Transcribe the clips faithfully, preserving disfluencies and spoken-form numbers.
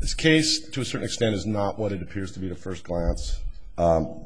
This case, to a certain extent, is not what it appears to be at first glance. Um,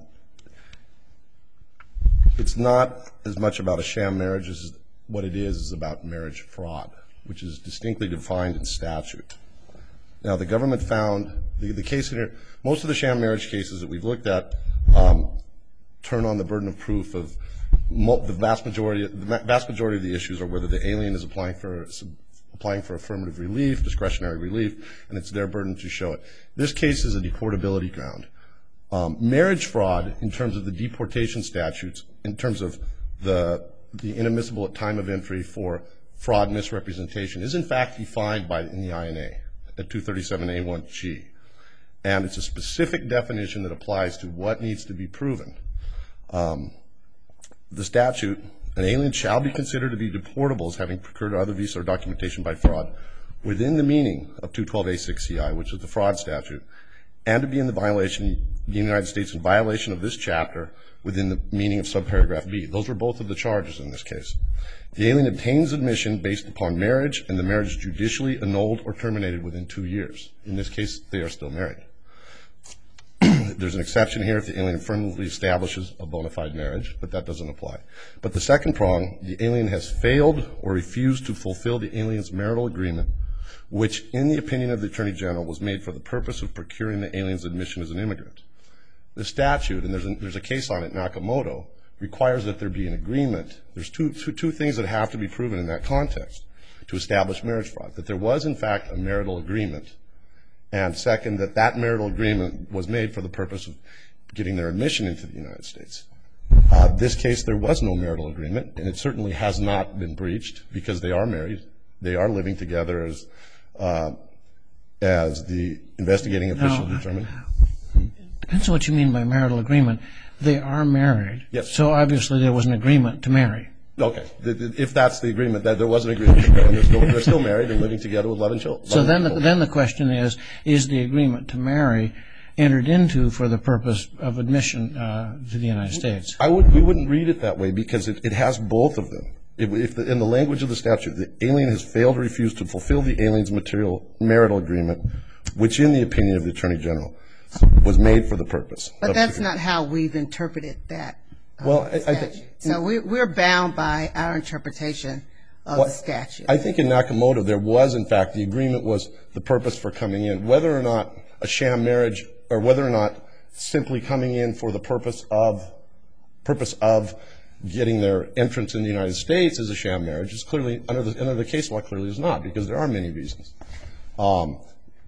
it's not as much about a sham marriage as what it is is about marriage fraud, which is distinctly defined in statute. Now, the government found the, the case in here, most of the sham marriage cases that we've looked at um, turn on the burden of proof of mo the vast majority. The vast majority of the issues are whether the alien is applying for applying for affirmative relief, discretionary relief, and it's their burden to show it. This case is a deportability ground. Um, marriage fraud, in terms of the deportation statutes, in terms of the the inadmissible at time of entry for fraud misrepresentation, is in fact defined by in the I N A at two thirty-seven A one G, and it's a specific definition that applies to what needs to be proven. Um, the statute, an alien shall be considered to be deportable as having procured other visa or documentation by fraud within the meaning of two twelve A six C I, which is the fraud statute, and to be in the violation, the United States in violation of this chapter within the meaning of subparagraph B. Those are both of the charges in this case. The alien obtains admission based upon marriage, and the marriage judicially annulled or terminated within two years. In this case, they are still married. There's an exception here if the alien affirmatively establishes a bona fide marriage, but that doesn't apply. But the second prong, the alien has failed or refused to fulfill the alien's marital agreement, which, in the opinion of the Attorney General, was made for the purpose of procuring the alien's admission as an immigrant. The statute, and there's a, there's a case on it, Nakamoto, requires that there be an agreement. There's two, two, two things that have to be proven in that context to establish marriage fraud. That there was, in fact, a marital agreement, and second, that that marital agreement was made for the purpose of getting their admission into the United States. Uh, this case, there was no marital agreement, and it certainly has not been breached because they are married. They are living together as, uh, as the investigating official no. determined. Depends on what you mean by marital agreement. They are married. Yes. So obviously there was an agreement to marry. Okay. If that's the agreement, that there was an agreement to marry, and they're still, they're still married and living together with eleven children. So then the, then the question is, is the agreement to marry entered into for the purpose of admission uh, to the United States? I would, we wouldn't read it that way because it, it has both of them. If, if the, in the language of the statute, the alien has failed or refused to fulfill the alien's material marital agreement, which in the opinion of the Attorney General was made for the purpose. But that's not how we've interpreted that um, well, I, statute. I so we, we're bound by our interpretation of well, the statute. I think in Nakamoto there was, in fact, the agreement was the purpose for coming in. Whether or not a sham marriage, or whether or not simply coming in for the purpose of purpose of getting their entrance in the United States is a sham marriage, is clearly, under the, under the case law, clearly is not, because there are many reasons. Um,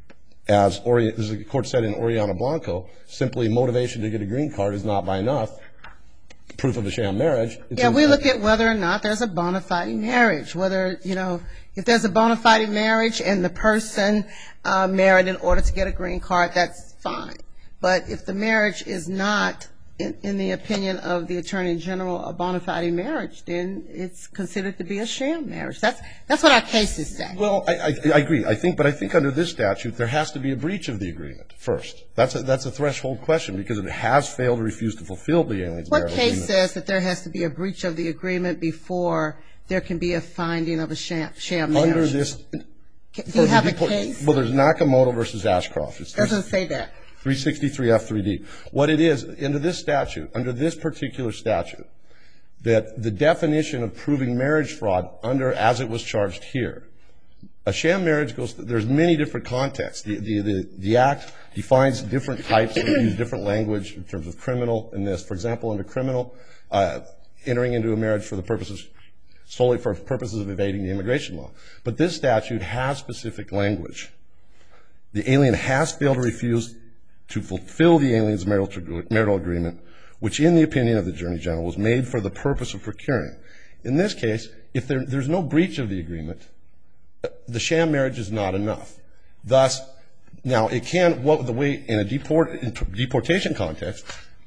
As, Ori as the court said in Oriana Blanco, simply motivation to get a green card is not by enough proof of a sham marriage. It's yeah, we look at whether or not there's a bona fide marriage. Whether, you know, if there's a bona fide marriage and the person uh, married in order to get a green card, that's fine. But if the marriage is not, in, in the opinion of the Attorney General, a bona fide marriage, then it's considered to be a sham marriage. That's that's what our cases say. Well, I, I, I agree. I think, but I think under this statute there has to be a breach of the agreement first. That's a, that's a threshold question because it has failed or refused to fulfill the alien's marital agreement. What case says that there has to be a breach of the agreement before there can be a finding of a sham, sham marriage? Under this, Do you have a case? Well, there's Nakamoto versus Ashcroft. It doesn't say that. three sixty-three F three D. What it is, under this statute, under this particular statute, that the definition of proving marriage fraud under, as it was charged here, a sham marriage goes, there's many different contexts. The, the, the, the Act defines different types, and use different language in terms of criminal and this. For example, under criminal, uh, entering into a marriage for the purposes, solely for purposes of evading the immigration law. But this statute has specific language. The alien has failed or refused to fulfill the alien's marital, marital agreement, which in the opinion of the Attorney General was made for the purpose of procuring. In this case, if there, there's no breach of the agreement, the sham marriage is not enough. Thus, now it can, what the way in a deport, in deportation context,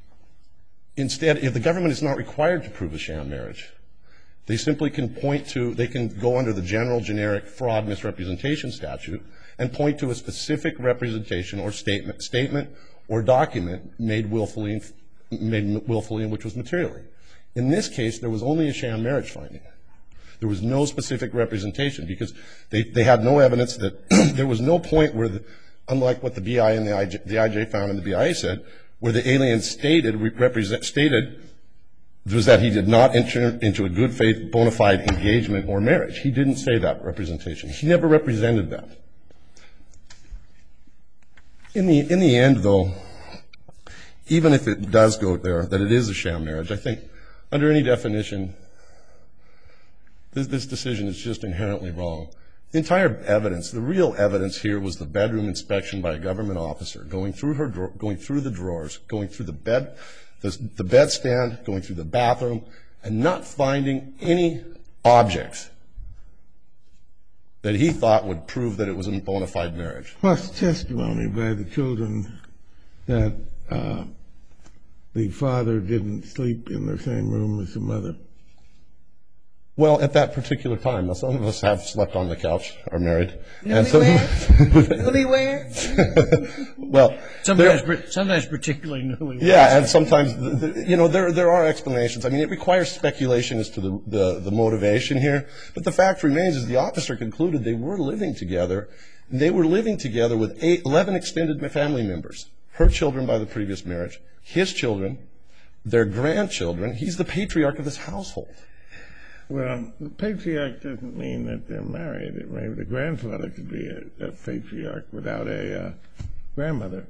instead, if the government is not required to prove a sham marriage, they simply can point to, they can go under the general generic fraud misrepresentation statute and point to a specific representation or statement, statement or document made willfully, made willfully and which was materially. In this case, there was only a sham marriage finding. There was no specific representation because they, they had no evidence that there was no point where the, unlike what the B I and the I J, the I J found and the B I A said, where the alien stated, represent, stated was that he did not enter into a good faith bona fide engagement or marriage. He didn't say that representation. He never represented that. In the, in the end, though, even if it does go there, that it is a sham marriage, I think under any definition, this, this decision is just inherently wrong. The entire evidence, the real evidence here was the bedroom inspection by a government officer, going through her, going through the drawers, going through the bed, the, the bedstand, going through the bathroom, and not finding any objects that he thought would prove that it was a bona fide marriage. Plus testimony by the children that uh, the father didn't sleep in the same room as the mother. Well, at that particular time, now some of us have slept on the couch, are married. Newlyweds? Newlyweds? Well, sometimes, there, sometimes particularly newlyweds. Yeah, and sometimes, you know, there there are explanations. I mean, it requires speculation as to the, the, the motivation here. But the fact remains is the officer concluded they were living together. They were living together with eight, eleven extended family members. Her children by the previous marriage, his children, their grandchildren. He's the patriarch of this household. Well, the patriarch doesn't mean that they're married. It may, the grandfather could be a, a patriarch without a uh, grandmother.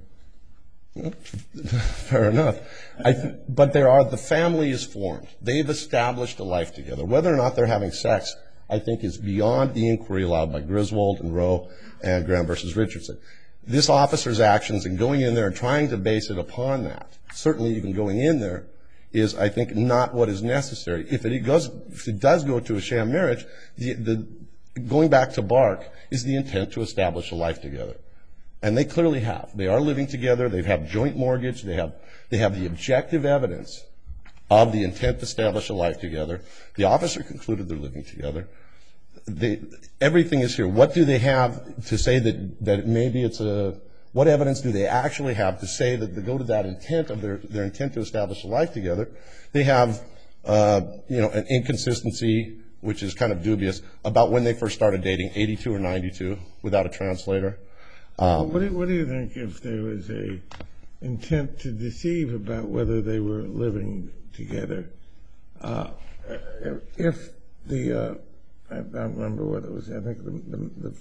Fair enough. I th- but there are, the family is formed. They've established a life together. Whether or not they're having sex, I think, is beyond the inquiry allowed by Griswold and Rowe and Graham versus Richardson. This officer's actions in going in there and trying to base it upon that, certainly even going in there, is, I think, not what is necessary. If it goes, if it does go to a sham marriage, the, the going back to Bark is the intent to establish a life together, and they clearly have. They are living together. They have joint mortgage. They have they have the objective evidence of the intent to establish a life together. The officer concluded they're living together. They, everything is here. What do they have to say that that maybe it's a What evidence do they actually have to say that they go to that intent of their, their intent to establish a life together? They have, uh, you know, an inconsistency, which is kind of dubious, about when they first started dating, eighty-two or ninety-two, without a translator. Um, what, do, what do you think if there was a intent to deceive about whether they were living together? Uh, if the, uh, I don't remember what it was, I think the, the, the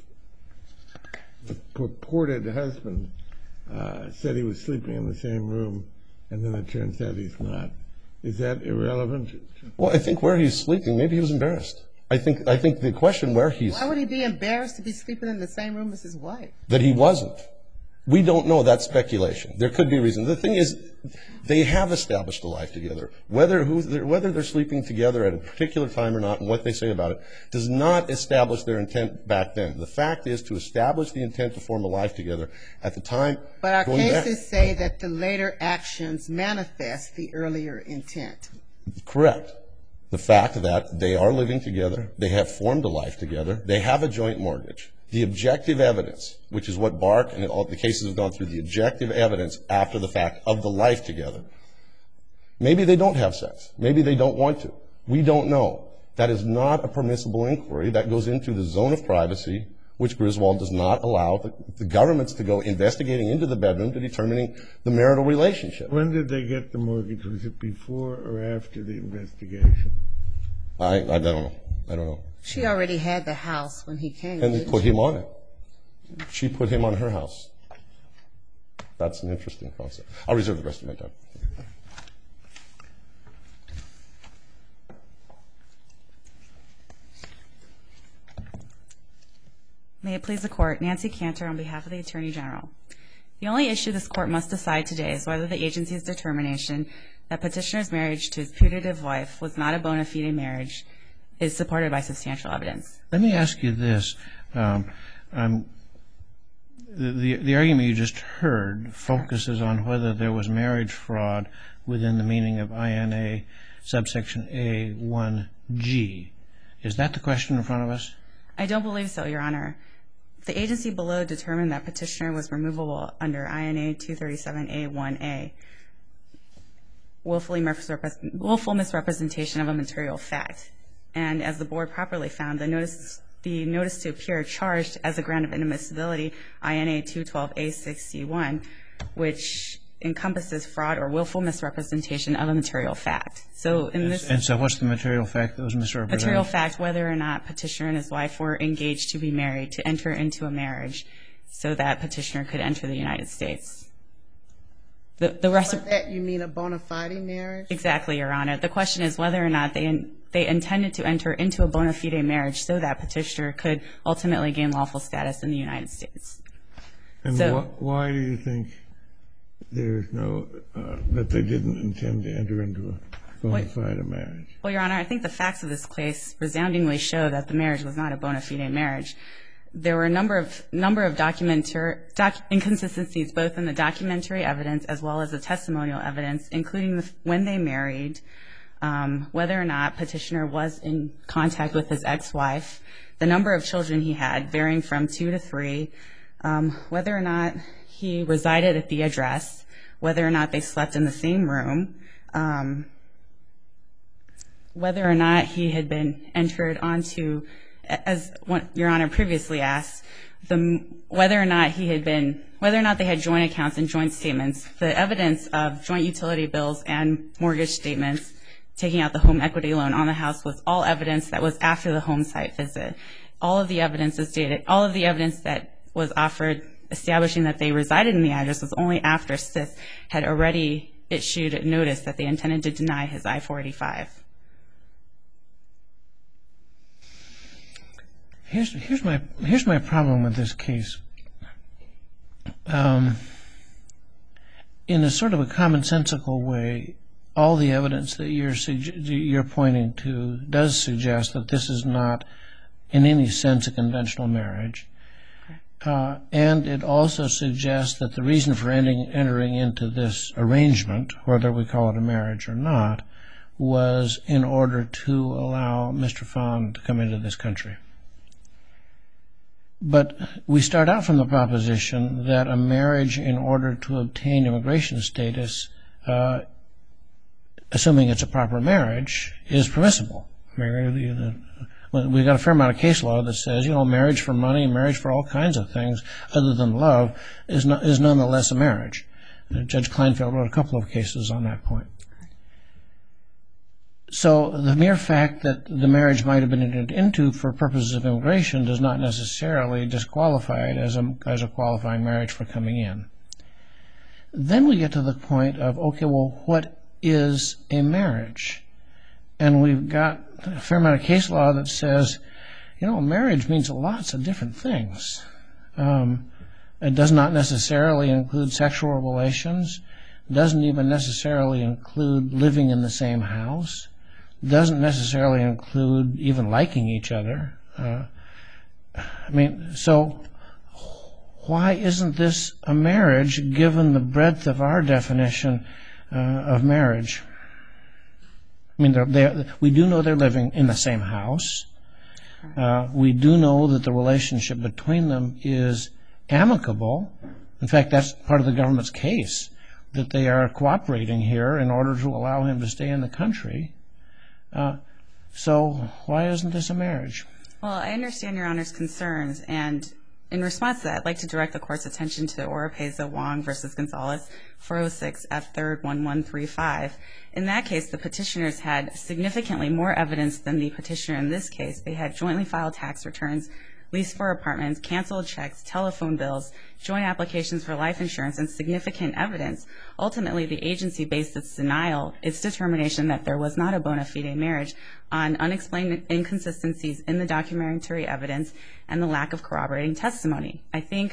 The purported husband uh, said he was sleeping in the same room, and then it turns out he's not. Is that irrelevant? Well, I think where he's sleeping, maybe he was embarrassed. I think I think the question where he's... Why would he be embarrassed to be sleeping in the same room as his wife? That he wasn't. We don't know. That's speculation. There could be a reason. The thing is, they have established a life together. Whether who they're, whether they're sleeping together at a particular time or not, and what they say about it, does not establish their intent back then. The fact is to establish the intent to form a life together at the time. But our going cases back, say that the later actions manifest the earlier intent. Correct. The fact that they are living together, they have formed a life together, they have a joint mortgage. The objective evidence, which is what Bark and all the cases have gone through, the objective evidence after the fact of the life together. Maybe they don't have sex. Maybe they don't want to. We don't know. That is not a permissible inquiry. That goes into the zone of privacy, which Griswold does not allow the, the governments to go investigating into the bedroom to determining the marital relationship. When did they get the mortgage? Was it before or after the investigation? I, I don't know. I don't know. She already had the house when he came. And they put him on it. She put him on her house. That's an interesting concept. I'll reserve the rest of my time. May it please the Court, Nancy Cantor on behalf of the Attorney General. The only issue this Court must decide today is whether the agency's determination that petitioner's marriage to his putative wife was not a bona fide marriage is supported by substantial evidence. Let me ask you this. Um, um, the, the argument you just heard focuses on whether there was marriage fraud within the meaning of I N A subsection A one G. Is that the question in front of us? I don't believe so, Your Honor. The agency below determined that petitioner was removable under I N A two thirty-seven A one A, willfully misrepres- willful misrepresentation of a material fact. And as the Board properly found, the notice the notice to appear charged as a ground of inadmissibility, I N A two twelve A six C one, which encompasses fraud or willful misrepresentation of a material fact. So in this And so what's the material fact that was misrepresented? material fact, whether or not petitioner and his wife were engaged to be married, to enter into a marriage so that petitioner could enter the United States. The, the rest of that you mean a bona fide marriage? Exactly, Your Honor. The question is whether or not they they intended to enter into a bona fide marriage so that petitioner could ultimately gain lawful status in the United States. And So- wh- why do you think there's no, uh, that they didn't intend to enter into a bona fide marriage? Well, Your Honor, I think the facts of this case resoundingly show that the marriage was not a bona fide marriage. There were a number of number of documentary doc, inconsistencies, both in the documentary evidence as well as the testimonial evidence, including the, when they married, um, whether or not petitioner was in contact with his ex-wife, the number of children he had, varying from two to three, um, whether or not he resided at the address, whether or not they slept in the same room, um, whether or not he had been entered onto, as one, Your Honor previously asked, the, whether or not he had been, whether or not they had joint accounts and joint statements. The evidence of joint utility bills and mortgage statements, taking out the home equity loan on the house, was all evidence that was after the home site visit. All of the evidence is dated. All of the evidence that was offered establishing that they resided in the address was only after S I S had already issued a notice that they intended to deny his I four eighty-five. Here's here's my here's my problem with this case. Um, in a sort of a commonsensical way, all the evidence that you're you're pointing to does suggest that this is not, in any sense, a conventional marriage, uh, and it also suggests that the reason for ending, entering into this arrangement, whether we call it a marriage or not, was in order to allow Mister Fond to come into this country. But we start out from the proposition that a marriage in order to obtain immigration status, uh, assuming it's a proper marriage, is permissible. We've got a fair amount of case law that says, you know, marriage for money, marriage for all kinds of things other than love is, not, is nonetheless a marriage. Judge Kleinfeld wrote a couple of cases on that point. So the mere fact that the marriage might have been entered into for purposes of immigration does not necessarily disqualify it as a, as a qualifying marriage for coming in. Then we get to the point of, okay, well, what is a marriage? And we've got a fair amount of case law that says, you know, marriage means lots of different things. Um, it does not necessarily include sexual relations, doesn't even necessarily include living in the same house, doesn't necessarily include even liking each other. Uh, I mean, so why isn't this a marriage given the breadth of our definition uh, of marriage? I mean, they're, they're, we do know they're living in the same house. Uh, we do know that the relationship between them is amicable. In fact, that's part of the government's case, that they are cooperating here in order to allow him to stay in the country. Uh, so why isn't this a marriage? Well, I understand Your Honor's concerns, and in response to that, I'd like to direct the Court's attention to Oropeza Wong v. Gonzalez, four oh six F third one one three five. In that case, the petitioners had significantly more evidence than the petitioner in this case. They had jointly filed tax returns, lease for apartments, canceled checks, telephone bills, joint applications for life insurance, and significant evidence. Ultimately, the agency based its denial, its determination that there was not a bona fide marriage, on unexplained inconsistencies in the documentary evidence and the lack of corroborating testimony. I think,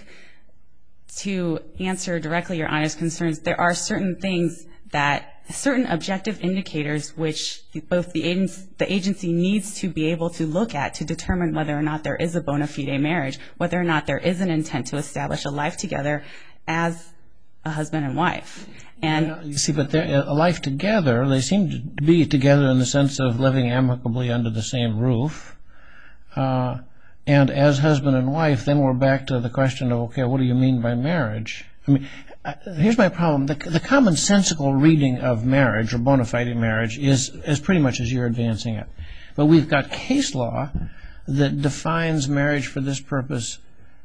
to answer directly Your Honor's concerns, there are certain things that certain objective indicators which both the agency, the agency needs to be able to look at to determine whether or not there is a bona fide marriage, whether or not there is an intent to establish a life together as a husband and wife. And yeah, you see, but a life together, they seem to be together in the sense of living amicably under the same roof. Uh, and as husband and wife, then we're back to the question of, okay, what do you mean by marriage? I mean, here's my problem. The, the commonsensical reading of marriage, or bona fide marriage, is as pretty much as you're advancing it. But we've got case law that defines marriage for this purpose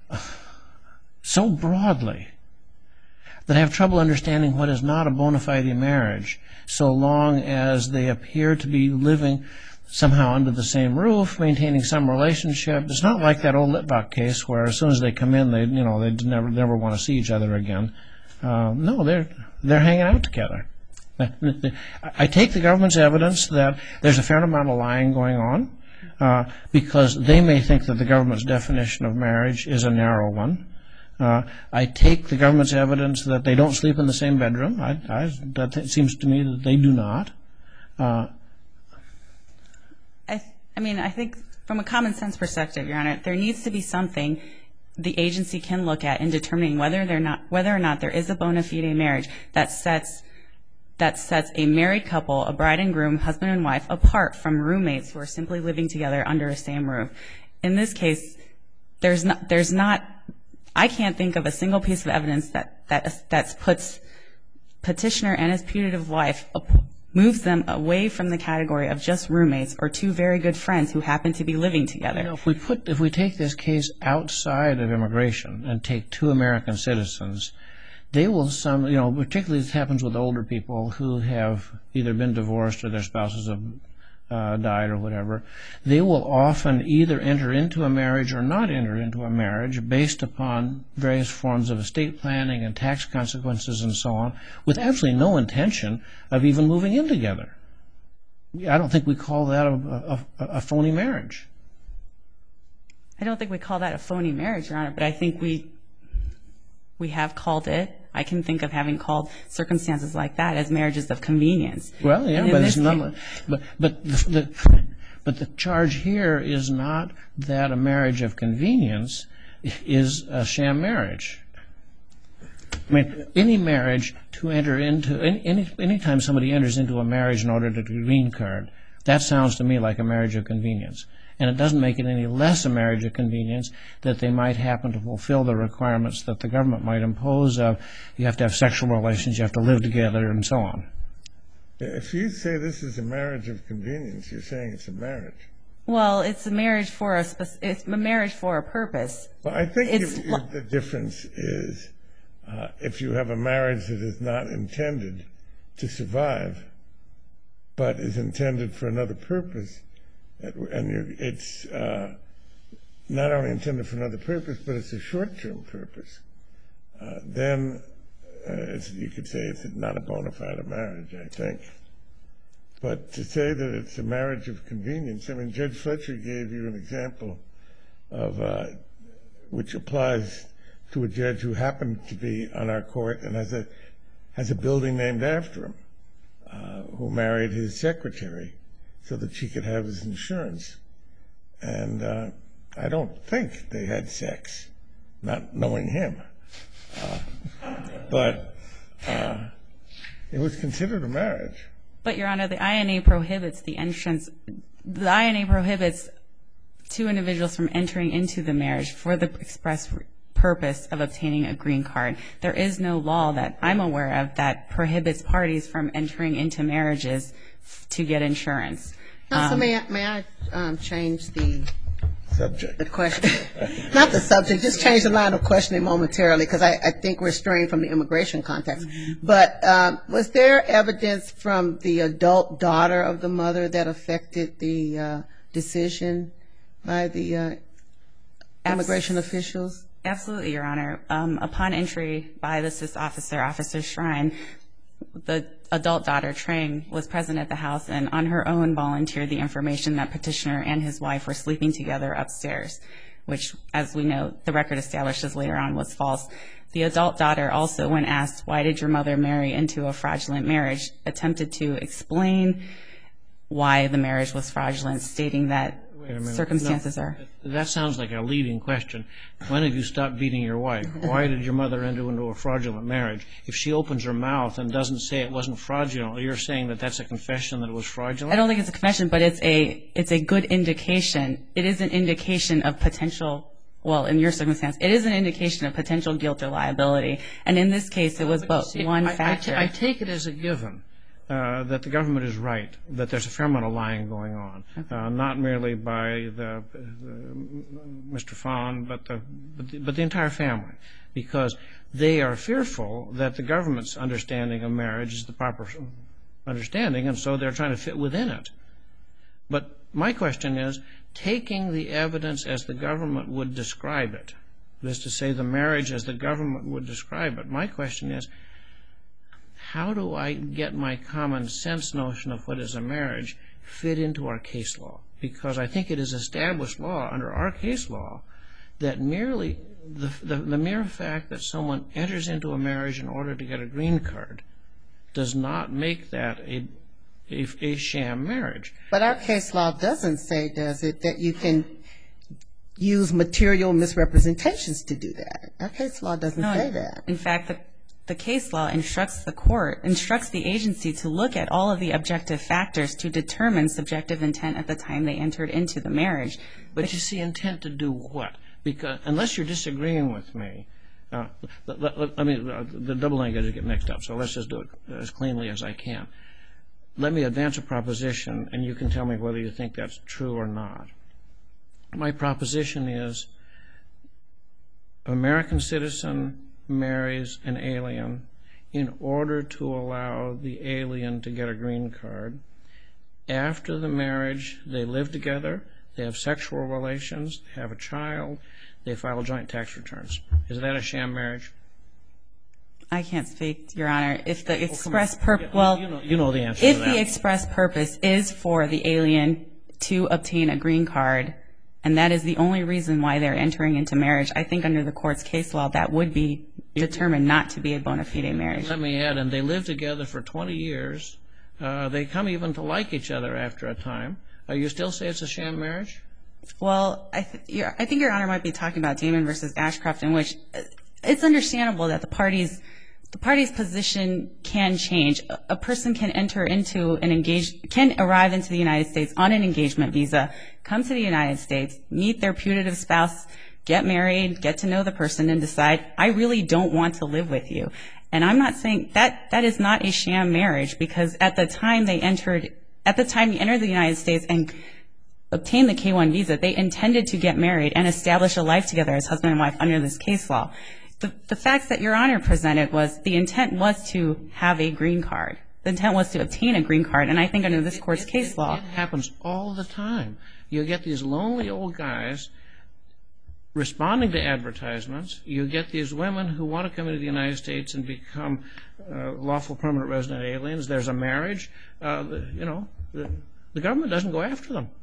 so broadly that I have trouble understanding what is not a bona fide marriage, so long as they appear to be living somehow under the same roof, maintaining some relationship. It's not like that old Litbach case where as soon as they come in, they you know they never never want to see each other again. Uh, no, they're they're hanging out together. I take the government's evidence that there's a fair amount of lying going on uh, because they may think that the government's definition of marriage is a narrow one. Uh, I take the government's evidence that they don't sleep in the same bedroom. I, I, that seems to me that they do not. Uh, I, th- I mean, I think from a common sense perspective, Your Honor, there needs to be something the agency can look at in determining whether they're not, whether or not there is a bona fide marriage that sets that sets a married couple, a bride and groom, husband and wife, apart from roommates who are simply living together under a same roof. In this case, there's not, there's not, I can't think of a single piece of evidence that that that puts petitioner and his putative wife, moves them away from the category of just roommates or two very good friends who happen to be living together. You know, if we put, if we take this case outside of immigration and take two American citizens, they will some, you know, particularly this happens with older people who have either been divorced or their spouses have uh, died or whatever. They will often either enter into a marriage or not enter into a marriage based upon various forms of estate planning and tax consequences and so on, with absolutely no intention of even moving in together. I don't think we call that a, a, a phony marriage. I don't think we call that a phony marriage, Your Honor, but I think we we have called it. I can think of having called circumstances like that as marriages of convenience. Well, yeah, but it's not. But but the, the but the charge here is not that a marriage of convenience is a sham marriage. I mean, any marriage to enter into any any anytime somebody enters into a marriage in order to get a green card, that sounds to me like a marriage of convenience. And it doesn't make it any less a marriage of convenience that they might happen to fulfill the requirements that the government might impose of you have to have sexual relations, you have to live together, and so on. If you say this is a marriage of convenience, you're saying it's a marriage. Well, it's a marriage for a spec- it's a marriage for a purpose. Well, I think It's if, lo- if the difference is uh, if you have a marriage that is not intended to survive, but is intended for another purpose, and you, it's uh, not only intended for another purpose, but it's a short-term purpose, uh, then uh, it's, you could say it's not a bona fide marriage, I think. But to say that it's a marriage of convenience, I mean, Judge Fletcher gave you an example of uh, which applies to a judge who happened to be on our court and has a has a building named after him, uh, who married his secretary so that she could have his insurance. And uh, I don't think they had sex, not knowing him. Uh, but uh, it was considered a marriage. But, Your Honor, the I N A prohibits the entrance, the I N A prohibits two individuals from entering into the marriage for the express purpose of obtaining a green card. There is no law that I'm aware of that prohibits parties from entering into marriages f- to get insurance. Counsel, Um, may I, may I um, change the Subject. the question? Not the subject, just change the line of questioning momentarily, because I, I think we're straying from the immigration context. But um, was there evidence from the adult daughter of the mother that affected the uh, decision by the uh, immigration officials? Absolutely, Your Honor. Um, upon entry by the C I S officer, Officer Shrine, the adult daughter, Trang, was present at the house and on her own volunteered the information that petitioner and his wife were sleeping together upstairs, which, as we know, the record establishes later on was false. The adult daughter also, when asked, why did your mother marry into a fraudulent marriage, attempted to explain why the marriage was fraudulent, stating that Wait a minute. circumstances No, are... That sounds like a leading question. When have you stopped beating your wife? Why did your mother enter into a fraudulent marriage? If she opens her mouth and doesn't say it wasn't fraudulent, you're saying that that's a confession that it was fraudulent? I don't think it's a confession, but it's a it's a good indication. It is an indication of potential, well, in your circumstance, it is an indication of potential guilt or liability. And in this case, it was both See, one I, I factor. t- I take it as a given uh, that the government is right, that there's a fair amount of lying going on, okay. uh, not merely by the, the Mister Fawn, but the, but the but the entire family, because they are fearful that the government's understanding of marriage is the proper understanding, and so they're trying to fit within it. But my question is, taking the evidence as the government would describe it, that is to say, the marriage as the government would describe it, my question is, how do I get my common sense notion of what is a marriage fit into our case law? Because I think it is established law under our case law that merely the, the, the mere fact that someone enters into a marriage in order to get a green card does not make that a, a, a sham marriage. But our case law doesn't say, does it, that you can use material misrepresentations to do that. Our case law doesn't no, say that. In fact, the, the case law instructs the court, instructs the agency to look at all of the objective factors to determine subjective intent at the time they entered into the marriage. But you see, intent to do what? Because unless you're disagreeing with me, uh, let, let, I mean, uh, the double negatives get mixed up, so let's just do it as cleanly as I can. Let me advance a proposition, and you can tell me whether you think that's true or not. My proposition is, an American citizen marries an alien in order to allow the alien to get a green card. After the marriage, they live together, they have sexual relations, they have a child, they file joint tax returns. Is that a sham marriage? I can't speak, Your Honor. If the express oh, purpose, yeah, well, you know, you know the answer if to that. the express purpose is for the alien to obtain a green card, and that is the only reason why they're entering into marriage, I think under the court's case law that would be determined not to be a bona fide marriage. Let me add, and they live together for twenty years. Uh, they come even to like each other after a time. Uh, you still say it's a sham marriage? Well, I, th- I think Your Honor might be talking about Damon versus Ashcroft, in which it's understandable that the parties, the party's position can change. A, a person can enter into an engage, can arrive into the United States on an engagement visa, come to the United States, meet their putative spouse, get married, get to know the person, and decide, I really don't want to live with you. And I'm not saying that that is not a sham marriage, because at the time they entered, at the time they entered the United States and obtained the K one visa, they intended to get married and establish a life together as husband and wife under this case law. The, the facts that Your Honor presented was the intent was to have a green card. The intent was to obtain a green card, and I think under this court's it, case it, law. It happens all the time. You get these lonely old guys responding to advertisements. You get these women who want to come into the United States and become uh, lawful permanent resident aliens. There's a marriage. Uh, the, you know, the, the government doesn't go after them.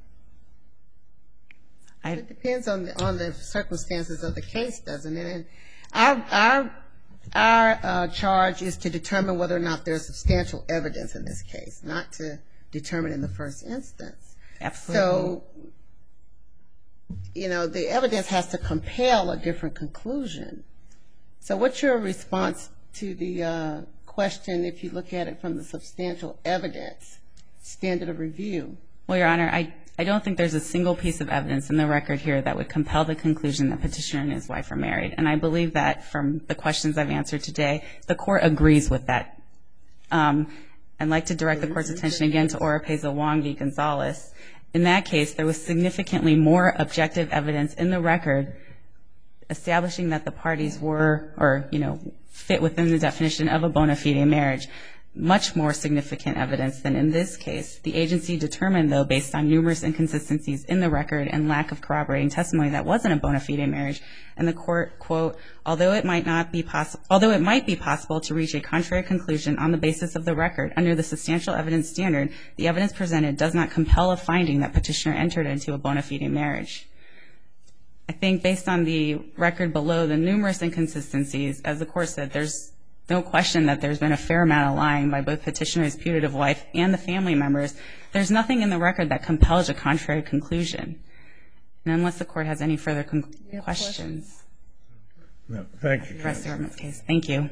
I, it depends on the, on the circumstances of the case, doesn't it? And our our our uh, charge is to determine whether or not there's substantial evidence in this case, not to determine in the first instance. Absolutely. So, you know, the evidence has to compel a different conclusion. So what's your response to the uh, question, if you look at it from the substantial evidence standard of review? Well, Your Honor, I, I don't think there's a single piece of evidence in the record here that would compel the conclusion that petitioner and his wife are married. And I believe that from the questions I've answered today, the court agrees with that. Um, I'd like to direct the court's attention again to Oropeza Wong v. Gonzalez. In that case, there was significantly more objective evidence in the record establishing that the parties were, or, you know, fit within the definition of a bona fide marriage. Much more significant evidence than in this case. The agency determined, though, based on numerous inconsistencies in the record and lack of corroborating testimony, that wasn't a bona fide marriage. And the court, quote, although it might not be possible, although it might be possible to reach a contrary conclusion on the basis of the record under the substantial evidence standard, the evidence presented does not compel a finding that petitioner entered into a bona fide marriage. I think based on the record below, the numerous inconsistencies, as the court said, there's no question that there's been a fair amount of lying by both petitioner's putative wife and the family members. There's nothing in the record that compels a contrary conclusion. And unless the court has any further con- questions. questions. No, thank you. The rest of the government's case. Thank you.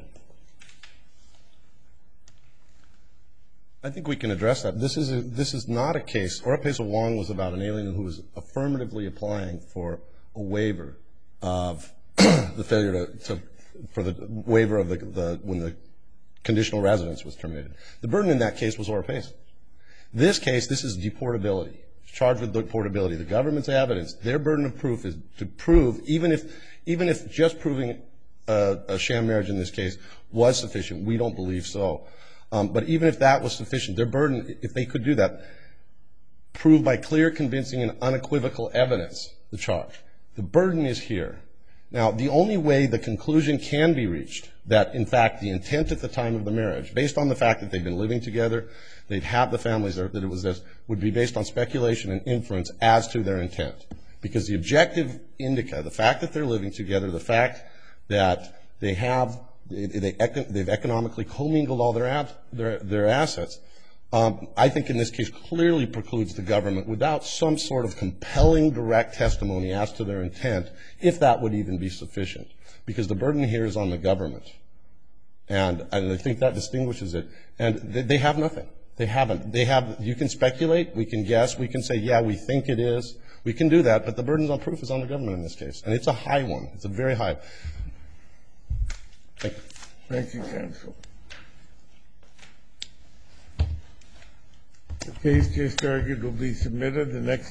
I think we can address that. This is a, this is not a case. Oropeza Wong was about an alien who was affirmatively applying for a waiver of the failure to, to for the waiver of the, the when the conditional residence was terminated. The burden in that case was Oropesa. This case, this is deportability. It's charged with deportability. The government's evidence, their burden of proof is to prove, even if even if just proving a, a sham marriage in this case was sufficient. We don't believe so. Um, but even if that was sufficient, their burden, if they could do that, prove by clear, convincing, and unequivocal evidence the charge. The burden is here. Now, the only way the conclusion can be reached that, in fact, the intent at the time of the marriage, based on the fact that they've been living together, they'd have the families there, that it was this, would be based on speculation and inference as to their intent. Because the objective indica, the fact that they're living together, the fact that they have, they, they, they've economically commingled all their, ab, their, their assets, Um, I think in this case clearly precludes the government without some sort of compelling direct testimony as to their intent, if that would even be sufficient. Because the burden here is on the government. And, and I think that distinguishes it. And they, they have nothing. They haven't. They have, you can speculate, we can guess, we can say, yeah, we think it is. We can do that, but the burden on proof is on the government in this case. And it's a high one. It's a very high. Thank you. Thank you, counsel. The case just argued will be submitted. The next